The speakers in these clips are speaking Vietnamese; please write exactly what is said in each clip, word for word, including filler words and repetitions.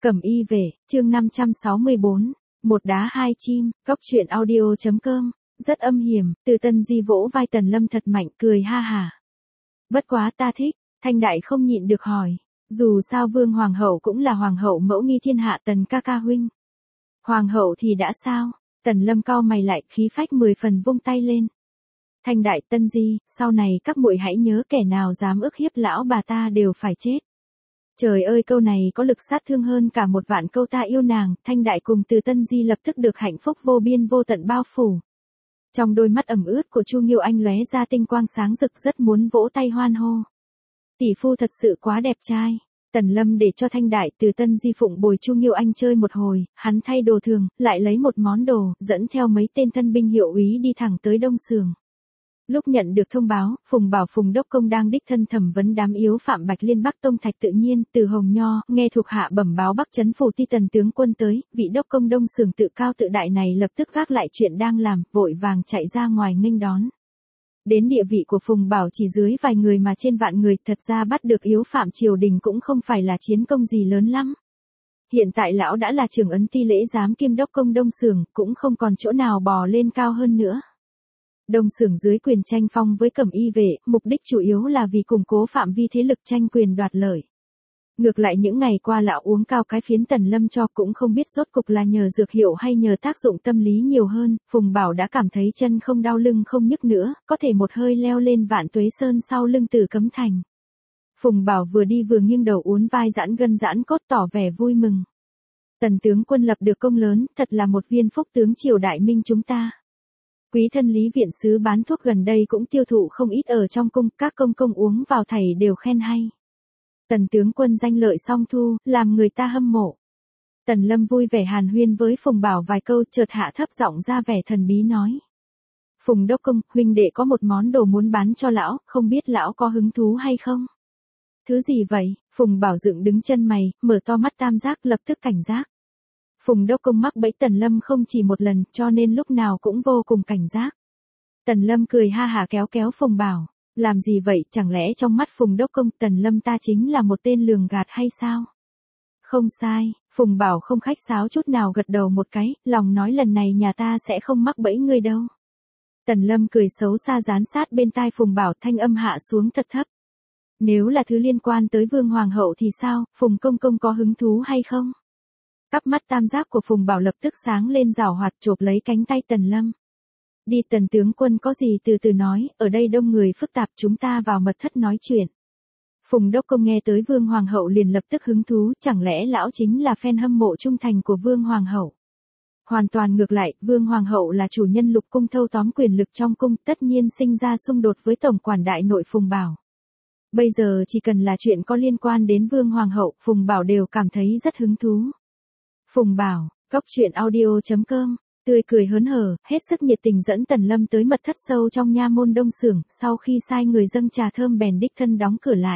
Cẩm y về, chương năm trăm sáu mươi bốn, một đá hai chim, góc truyện audio.com, rất âm hiểm, Từ Tân Di vỗ vai Tần Lâm thật mạnh cười ha hả. Bất quá ta thích, Thanh Đại không nhịn được hỏi, dù sao Vương Hoàng hậu cũng là Hoàng hậu mẫu nghi thiên hạ Tần ca ca huynh. Hoàng hậu thì đã sao? Tần Lâm cau mày lại khí phách mười phần vung tay lên. Thanh Đại Tân Di, sau này các muội hãy nhớ kẻ nào dám ức hiếp lão bà ta đều phải chết. Trời ơi, câu này có lực sát thương hơn cả một vạn câu ta yêu nàng. Thanh Đại cùng Từ Tân Di lập tức được hạnh phúc vô biên vô tận bao phủ. Trong đôi mắt ẩm ướt của Chu Nghiêu Anh lóe ra tinh quang sáng rực, rất muốn vỗ tay hoan hô. Tỷ phu thật sự quá đẹp trai. Tần Lâm để cho Thanh Đại Từ Tân Di phụng bồi Chu Nghiêu Anh chơi một hồi, hắn thay đồ thường, lại lấy một món đồ, dẫn theo mấy tên thân binh hiệu úy đi thẳng tới Đông Sường. Lúc nhận được thông báo, Phùng Bảo Phùng Đốc Công đang đích thân thẩm vấn đám yếu phạm Bạch Liên Bắc Tông Thạch Tự Nhiên, Từ Hồng Nho, nghe thuộc hạ bẩm báo Bắc Trấn Phủ Ti Tần tướng quân tới, vị Đốc Công Đông Sường tự cao tự đại này lập tức gác lại chuyện đang làm, vội vàng chạy ra ngoài nghênh đón. Đến địa vị của Phùng Bảo chỉ dưới vài người mà trên vạn người, thật ra bắt được yếu phạm triều đình cũng không phải là chiến công gì lớn lắm. Hiện tại lão đã là trưởng ấn ti lễ giám kiêm Đốc Công Đông Sường, cũng không còn chỗ nào bò lên cao hơn nữa. Đông Sường dưới quyền tranh phong với Cẩm y vệ, mục đích chủ yếu là vì củng cố phạm vi thế lực tranh quyền đoạt lợi. Ngược lại những ngày qua lão uống cao cái phiến Tần Lâm cho, cũng không biết rốt cục là nhờ dược hiệu hay nhờ tác dụng tâm lý nhiều hơn, Phùng Bảo đã cảm thấy chân không đau lưng không nhức nữa, có thể một hơi leo lên Vạn Tuế Sơn sau lưng Tử Cấm Thành. Phùng Bảo vừa đi vừa nghiêng đầu uốn vai giãn gân giãn cốt tỏ vẻ vui mừng. Tần tướng quân lập được công lớn, thật là một viên phúc tướng triều đại minh chúng ta. Quý thân Lý viện sứ bán thuốc gần đây cũng tiêu thụ không ít ở trong cung, các công công uống vào thảy đều khen hay. Tần tướng quân danh lợi song thu, làm người ta hâm mộ. Tần Lâm vui vẻ hàn huyên với Phùng Bảo vài câu, chợt hạ thấp giọng ra vẻ thần bí nói. Phùng Đốc Công, huynh đệ có một món đồ muốn bán cho lão, không biết lão có hứng thú hay không? Thứ gì vậy? Phùng Bảo dựng đứng chân mày, mở to mắt tam giác, lập tức cảnh giác. Phùng Đốc Công mắc bẫy Tần Lâm không chỉ một lần, cho nên lúc nào cũng vô cùng cảnh giác. Tần Lâm cười ha hả kéo kéo Phùng Bảo. Làm gì vậy, chẳng lẽ trong mắt Phùng Đốc Công Tần Lâm ta chính là một tên lường gạt hay sao? Không sai, Phùng Bảo không khách sáo chút nào gật đầu một cái, lòng nói lần này nhà ta sẽ không mắc bẫy ngươi đâu. Tần Lâm cười xấu xa dán sát bên tai Phùng Bảo, thanh âm hạ xuống thật thấp. Nếu là thứ liên quan tới Vương Hoàng hậu thì sao, Phùng Công Công có hứng thú hay không? Cắp mắt tam giác của Phùng Bảo lập tức sáng lên giảo hoạt, chộp lấy cánh tay Tần Lâm. Đi Tần tướng quân, có gì từ từ nói, ở đây đông người phức tạp, chúng ta vào mật thất nói chuyện. Phùng Đốc Công nghe tới Vương Hoàng hậu liền lập tức hứng thú, chẳng lẽ lão chính là fan hâm mộ trung thành của Vương Hoàng hậu? Hoàn toàn ngược lại, Vương Hoàng hậu là chủ nhân lục cung thâu tóm quyền lực trong cung, tất nhiên sinh ra xung đột với tổng quản đại nội Phùng Bảo. Bây giờ chỉ cần là chuyện có liên quan đến Vương Hoàng hậu, Phùng Bảo đều cảm thấy rất hứng thú. Phùng Bảo, góc truyện audio.com, tươi cười hớn hở, hết sức nhiệt tình dẫn Tần Lâm tới mật thất sâu trong nha môn Đông Sường, sau khi sai người dâng trà thơm bèn đích thân đóng cửa lại.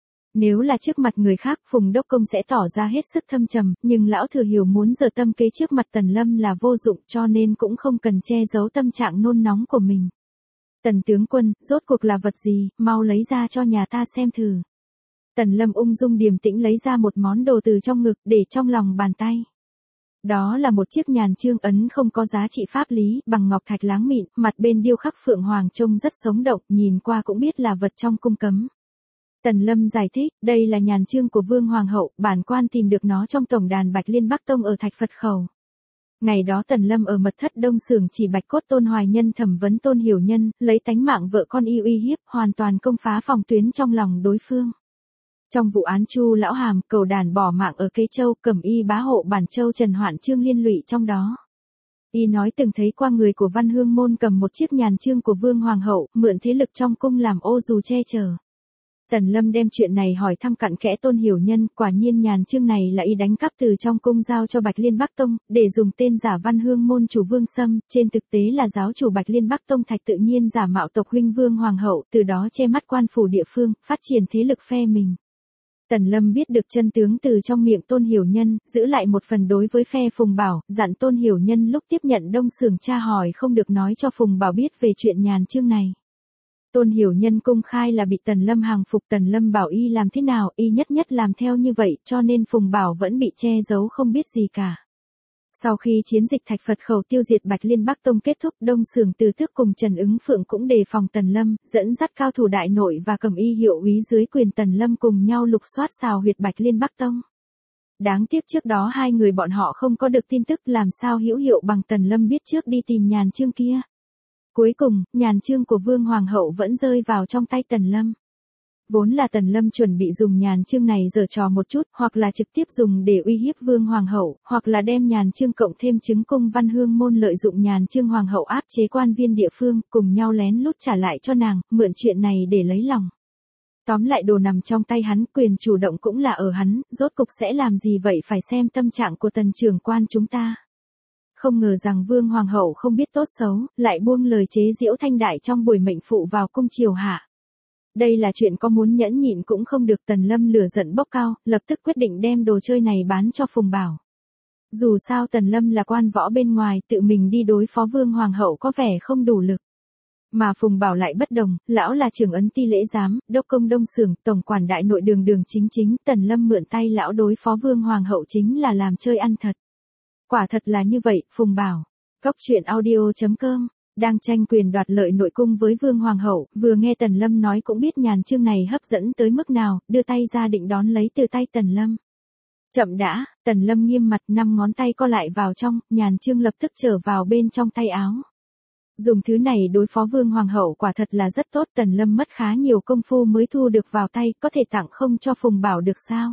Nếu là trước mặt người khác, Phùng Đốc Công sẽ tỏ ra hết sức thâm trầm, nhưng lão thừa hiểu muốn giở tâm kế trước mặt Tần Lâm là vô dụng, cho nên cũng không cần che giấu tâm trạng nôn nóng của mình. Tần tướng quân, rốt cuộc là vật gì, mau lấy ra cho nhà ta xem thử. Tần Lâm ung dung điềm tĩnh lấy ra một món đồ từ trong ngực, để trong lòng bàn tay. Đó là một chiếc nhàn chương ấn không có giá trị pháp lý, bằng ngọc thạch láng mịn, mặt bên điêu khắc phượng hoàng trông rất sống động, nhìn qua cũng biết là vật trong cung cấm. Tần Lâm giải thích, đây là nhàn chương của Vương Hoàng hậu, bản quan tìm được nó trong tổng đàn Bạch Liên Bắc Tông ở Thạch Phật Khẩu. Ngày đó Tần Lâm ở mật thất Đông Sường chỉ bạch cốt Tôn Hoài Nhân thẩm vấn Tôn Hiểu Nhân, lấy tánh mạng vợ con y uy hiếp, hoàn toàn công phá phòng tuyến trong lòng đối phương. Trong vụ án Chu Lão Hàm, cầu đàn bỏ mạng ở Kế Châu, Cẩm y bá hộ Bản Châu Trần Hoạn Chương liên lụy trong đó. Y nói từng thấy qua người của Văn Hương Môn cầm một chiếc nhàn chương của Vương Hoàng hậu, mượn thế lực trong cung làm ô dù che chở. Tần Lâm đem chuyện này hỏi thăm cặn kẽ Tôn Hiểu Nhân, quả nhiên nhàn chương này là y đánh cắp từ trong cung giao cho Bạch Liên Bắc Tông, để dùng tên giả Văn Hương Môn chủ Vương Sâm, trên thực tế là giáo chủ Bạch Liên Bắc Tông Thạch Tự Nhiên giả mạo tộc huynh Vương Hoàng hậu, từ đó che mắt quan phủ địa phương, phát triển thế lực phe mình. Tần Lâm biết được chân tướng từ trong miệng Tôn Hiểu Nhân, giữ lại một phần đối với phe Phùng Bảo, dặn Tôn Hiểu Nhân lúc tiếp nhận Đông Sường tra hỏi không được nói cho Phùng Bảo biết về chuyện nhàn chương này. Tôn Hiểu Nhân công khai là bị Tần Lâm hàng phục, Tần Lâm bảo y làm thế nào, y nhất nhất làm theo như vậy, cho nên Phùng Bảo vẫn bị che giấu không biết gì cả. Sau khi chiến dịch Thạch Phật Khẩu tiêu diệt Bạch Liên Bắc Tông kết thúc, Đông Sưởng Từ Tước cùng Trần Ứng Phượng cũng đề phòng Tần Lâm, dẫn dắt cao thủ đại nội và cầm y hiệu úy dưới quyền Tần Lâm cùng nhau lục soát xào huyệt Bạch Liên Bắc Tông. Đáng tiếc trước đó hai người bọn họ không có được tin tức, làm sao hữu hiệu bằng Tần Lâm biết trước đi tìm nhàn chương kia. Cuối cùng, nhàn chương của Vương Hoàng hậu vẫn rơi vào trong tay Tần Lâm. Vốn là Tần Lâm chuẩn bị dùng nhàn chương này giở trò một chút, hoặc là trực tiếp dùng để uy hiếp Vương Hoàng hậu, hoặc là đem nhàn chương cộng thêm chứng cung Văn Hương môn lợi dụng nhàn chương Hoàng hậu áp chế quan viên địa phương, cùng nhau lén lút trả lại cho nàng, mượn chuyện này để lấy lòng. Tóm lại đồ nằm trong tay hắn, quyền chủ động cũng là ở hắn, rốt cục sẽ làm gì vậy phải xem tâm trạng của Tần trưởng quan chúng ta. Không ngờ rằng Vương Hoàng hậu không biết tốt xấu, lại buông lời chế giễu Thanh Đại trong buổi mệnh phụ vào cung triều hạ. Đây là chuyện có muốn nhẫn nhịn cũng không được, Tần Lâm lửa giận bốc cao, lập tức quyết định đem đồ chơi này bán cho Phùng Bảo. Dù sao Tần Lâm là quan võ bên ngoài, tự mình đi đối phó Vương Hoàng hậu có vẻ không đủ lực. Mà Phùng Bảo lại bất đồng, lão là trưởng ấn ti lễ giám, đốc công Đông Sưởng, tổng quản đại nội đường đường chính chính, Tần Lâm mượn tay lão đối phó Vương Hoàng hậu chính là làm chơi ăn thật. Quả thật là như vậy, Phùng Bảo. Cóc truyện audio chấm com đang tranh quyền đoạt lợi nội cung với Vương Hoàng hậu, vừa nghe Tần Lâm nói cũng biết nhàn chương này hấp dẫn tới mức nào, đưa tay ra định đón lấy từ tay Tần Lâm. Chậm đã, Tần Lâm nghiêm mặt, năm ngón tay co lại vào trong, nhàn chương lập tức trở vào bên trong tay áo. Dùng thứ này đối phó Vương Hoàng hậu quả thật là rất tốt, Tần Lâm mất khá nhiều công phu mới thu được vào tay, có thể tặng không cho Phùng Bảo được sao?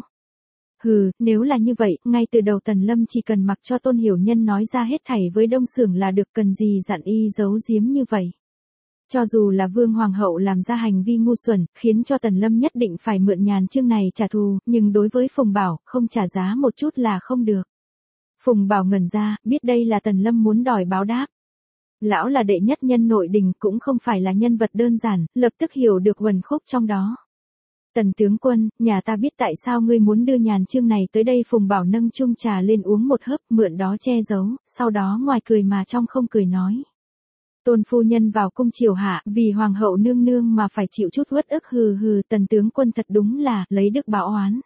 Hừ, nếu là như vậy, ngay từ đầu Tần Lâm chỉ cần mặc cho Tôn Hiểu Nhân nói ra hết thảy với Đông Sưởng là được, cần gì dặn y giấu giếm như vậy. Cho dù là Vương Hoàng hậu làm ra hành vi ngu xuẩn, khiến cho Tần Lâm nhất định phải mượn nhàn chương này trả thù, nhưng đối với Phùng Bảo, không trả giá một chút là không được. Phùng Bảo ngẩn ra, biết đây là Tần Lâm muốn đòi báo đáp. Lão là đệ nhất nhân nội đình, cũng không phải là nhân vật đơn giản, lập tức hiểu được uẩn khúc trong đó. Tần tướng quân, nhà ta biết tại sao ngươi muốn đưa nhàn chương này tới đây. Phùng Bảo nâng chung trà lên uống một hớp, mượn đó che giấu, sau đó ngoài cười mà trong không cười nói. Tôn phu nhân vào cung triều hạ, vì hoàng hậu nương nương mà phải chịu chút uất ức, hừ hừ, Tần tướng quân thật đúng là, lấy đức báo oán.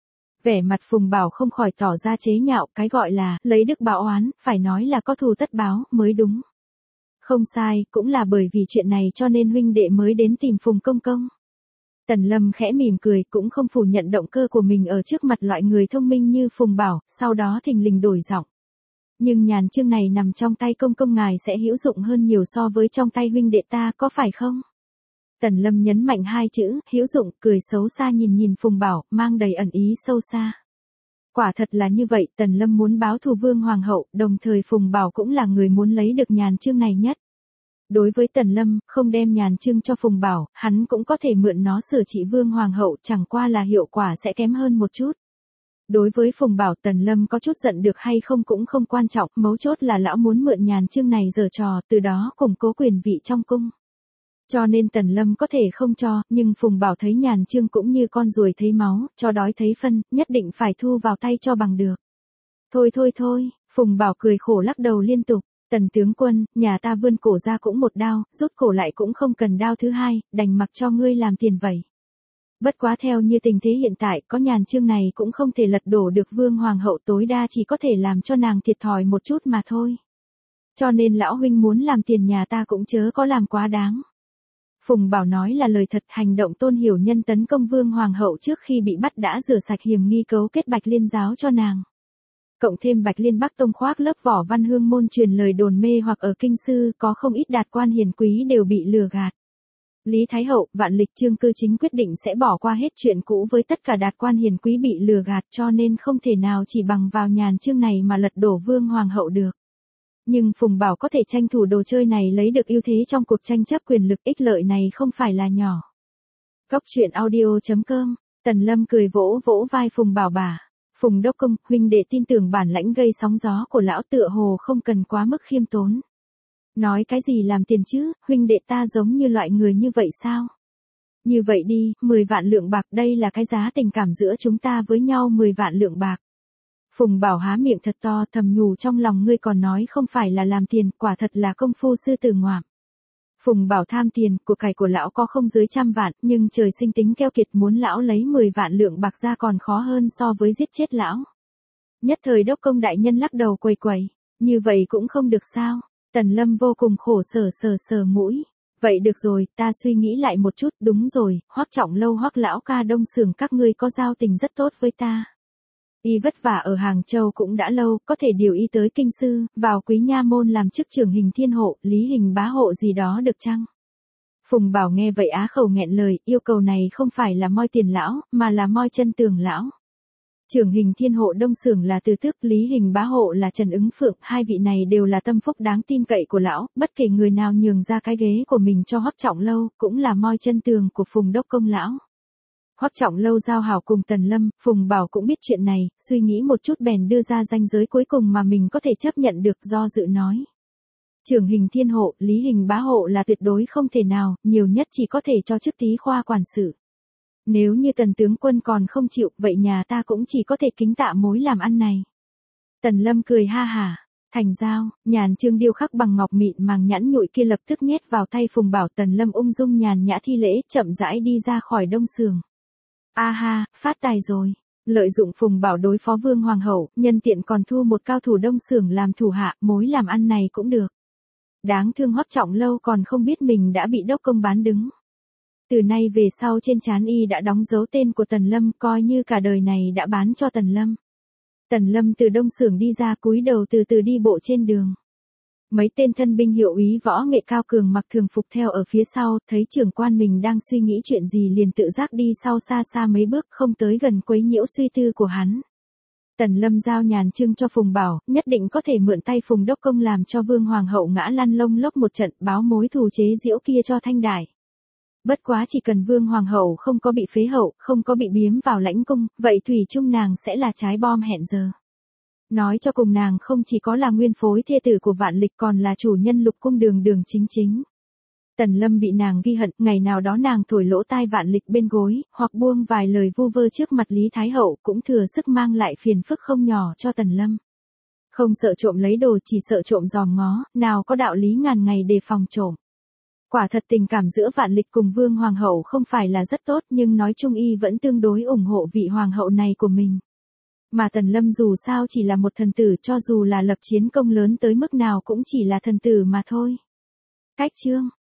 Vẻ mặt Phùng Bảo không khỏi tỏ ra chế nhạo, cái gọi là, lấy đức báo oán, phải nói là có thù tất báo, mới đúng. Không sai, cũng là bởi vì chuyện này cho nên huynh đệ mới đến tìm Phùng công công. Tần Lâm khẽ mỉm cười, cũng không phủ nhận động cơ của mình ở trước mặt loại người thông minh như Phùng Bảo, sau đó thình lình đổi giọng. Nhưng nhàn chương này nằm trong tay công công ngài sẽ hữu dụng hơn nhiều so với trong tay huynh đệ ta, có phải không? Tần Lâm nhấn mạnh hai chữ, hữu dụng, cười xấu xa nhìn nhìn Phùng Bảo, mang đầy ẩn ý sâu xa. Quả thật là như vậy, Tần Lâm muốn báo thù Vương Hoàng hậu, đồng thời Phùng Bảo cũng là người muốn lấy được nhàn chương này nhất. Đối với Tần Lâm, không đem nhàn chương cho Phùng Bảo, hắn cũng có thể mượn nó sửa trị Vương Hoàng hậu, chẳng qua là hiệu quả sẽ kém hơn một chút. Đối với Phùng Bảo, Tần Lâm có chút giận được hay không cũng không quan trọng, mấu chốt là lão muốn mượn nhàn chương này giở trò, từ đó củng cố quyền vị trong cung. Cho nên Tần Lâm có thể không cho, nhưng Phùng Bảo thấy nhàn chương cũng như con ruồi thấy máu, cho đói thấy phân, nhất định phải thu vào tay cho bằng được. Thôi thôi thôi, Phùng Bảo cười khổ lắc đầu liên tục. Tần tướng quân, nhà ta vươn cổ ra cũng một đao, rút cổ lại cũng không cần đao thứ hai, đành mặc cho ngươi làm tiền vậy. Bất quá theo như tình thế hiện tại, có nhàn chương này cũng không thể lật đổ được Vương Hoàng hậu, tối đa chỉ có thể làm cho nàng thiệt thòi một chút mà thôi. Cho nên lão huynh muốn làm tiền nhà ta cũng chớ có làm quá đáng. Phùng Bảo nói là lời thật, hành động Tôn Hiểu Nhân tấn công Vương Hoàng hậu trước khi bị bắt đã rửa sạch hiểm nghi cấu kết Bạch Liên giáo cho nàng. Cộng thêm Bạch Liên Bắc Tông khoác lớp vỏ Văn Hương môn truyền lời đồn mê hoặc ở kinh sư, có không ít đạt quan hiền quý đều bị lừa gạt. Lý Thái Hậu, Vạn Lịch Chương cư chính quyết định sẽ bỏ qua hết chuyện cũ với tất cả đạt quan hiền quý bị lừa gạt, cho nên không thể nào chỉ bằng vào nhàn chương này mà lật đổ Vương Hoàng hậu được. Nhưng Phùng Bảo có thể tranh thủ đồ chơi này lấy được ưu thế trong cuộc tranh chấp quyền lực, ích lợi này không phải là nhỏ. Cóc truyện audio chấm com, Tần Lâm cười vỗ vỗ vai Phùng Bảo bà. Phùng đốc công, huynh đệ tin tưởng bản lãnh gây sóng gió của lão, tựa hồ không cần quá mức khiêm tốn. Nói cái gì làm tiền chứ, huynh đệ ta giống như loại người như vậy sao? Như vậy đi, mười vạn lượng bạc, đây là cái giá tình cảm giữa chúng ta với nhau, mười vạn lượng bạc. Phùng Bảo há miệng thật to, thầm nhủ trong lòng, ngươi còn nói không phải là làm tiền, quả thật là công phu sư tử ngoạm. Phùng Bảo tham tiền, của cải của lão có không dưới trăm vạn, nhưng trời sinh tính keo kiệt, muốn lão lấy mười vạn lượng bạc ra còn khó hơn so với giết chết lão. Nhất thời đốc công đại nhân lắc đầu quầy quầy, như vậy cũng không được sao? Tần Lâm vô cùng khổ sở sờ sờ mũi. Vậy được rồi, ta suy nghĩ lại một chút, đúng rồi, Hoắc Trọng Lâu Hoắc lão ca Đông Xưởng các ngươi có giao tình rất tốt với ta. Y vất vả ở Hàng Châu cũng đã lâu, có thể điều y tới kinh sư, vào Quý Nha môn làm chức trưởng Hình Thiên hộ, Lý Hình bá hộ gì đó được chăng? Phùng Bảo nghe vậy á khẩu nghẹn lời, yêu cầu này không phải là moi tiền lão, mà là moi chân tường lão. Trưởng Hình Thiên hộ Đông Xưởng là Từ Tước, Lý Hình bá hộ là Trần Ứng Phượng, hai vị này đều là tâm phúc đáng tin cậy của lão, bất kể người nào nhường ra cái ghế của mình cho Hoắc Trọng Lâu, cũng là moi chân tường của Phùng đốc công lão. Hoắc Trọng Lâu giao hảo cùng Tần Lâm, Phùng Bảo cũng biết chuyện này, suy nghĩ một chút bèn đưa ra ranh giới cuối cùng mà mình có thể chấp nhận được, do dự nói. Trưởng Hình Thiên hộ, Lý Hình bá hộ là tuyệt đối không thể nào, nhiều nhất chỉ có thể cho chức tí khoa quản sự. Nếu như Tần tướng quân còn không chịu, vậy nhà ta cũng chỉ có thể kính tạ mối làm ăn này. Tần Lâm cười ha hả, thành giao, nhàn chương điêu khắc bằng ngọc mịn màng nhẵn nhụi kia lập tức nhét vào tay Phùng Bảo. Tần Lâm ung dung nhàn nhã thi lễ, chậm rãi đi ra khỏi Đông Xưởng. A ha, phát tài rồi. Lợi dụng Phùng Bảo đối phó Vương Hoàng hậu, nhân tiện còn thu một cao thủ Đông Xưởng làm thủ hạ, mối làm ăn này cũng được. Đáng thương Hoắc Trọng Lâu còn không biết mình đã bị đốc công bán đứng. Từ nay về sau trên trán y đã đóng dấu tên của Tần Lâm, coi như cả đời này đã bán cho Tần Lâm. Tần Lâm từ Đông Xưởng đi ra, cúi đầu từ từ đi bộ trên đường. Mấy tên thân binh hiệu úy võ nghệ cao cường mặc thường phục theo ở phía sau, thấy trưởng quan mình đang suy nghĩ chuyện gì liền tự giác đi sau xa xa mấy bước, không tới gần quấy nhiễu suy tư của hắn. Tần Lâm giao nhàn chương cho Phùng Bảo, nhất định có thể mượn tay Phùng đốc công làm cho Vương Hoàng hậu ngã lăn lông lốc một trận, báo mối thù chế giễu kia cho thanh đại. Bất quá chỉ cần Vương Hoàng hậu không có bị phế hậu, không có bị biếm vào lãnh cung, vậy thủy chung nàng sẽ là trái bom hẹn giờ. Nói cho cùng nàng không chỉ có là nguyên phối thê tử của Vạn Lịch, còn là chủ nhân Lục cung đường đường chính chính. Tần Lâm bị nàng ghi hận, ngày nào đó nàng thổi lỗ tai Vạn Lịch bên gối, hoặc buông vài lời vu vơ trước mặt Lý Thái hậu, cũng thừa sức mang lại phiền phức không nhỏ cho Tần Lâm. Không sợ trộm lấy đồ, chỉ sợ trộm dòm ngó, nào có đạo lý ngàn ngày đề phòng trộm. Quả thật tình cảm giữa Vạn Lịch cùng Vương Hoàng hậu không phải là rất tốt, nhưng nói chung y vẫn tương đối ủng hộ vị hoàng hậu này của mình. Mà Tần Lâm dù sao chỉ là một thần tử, cho dù là lập chiến công lớn tới mức nào cũng chỉ là thần tử mà thôi. Cách chương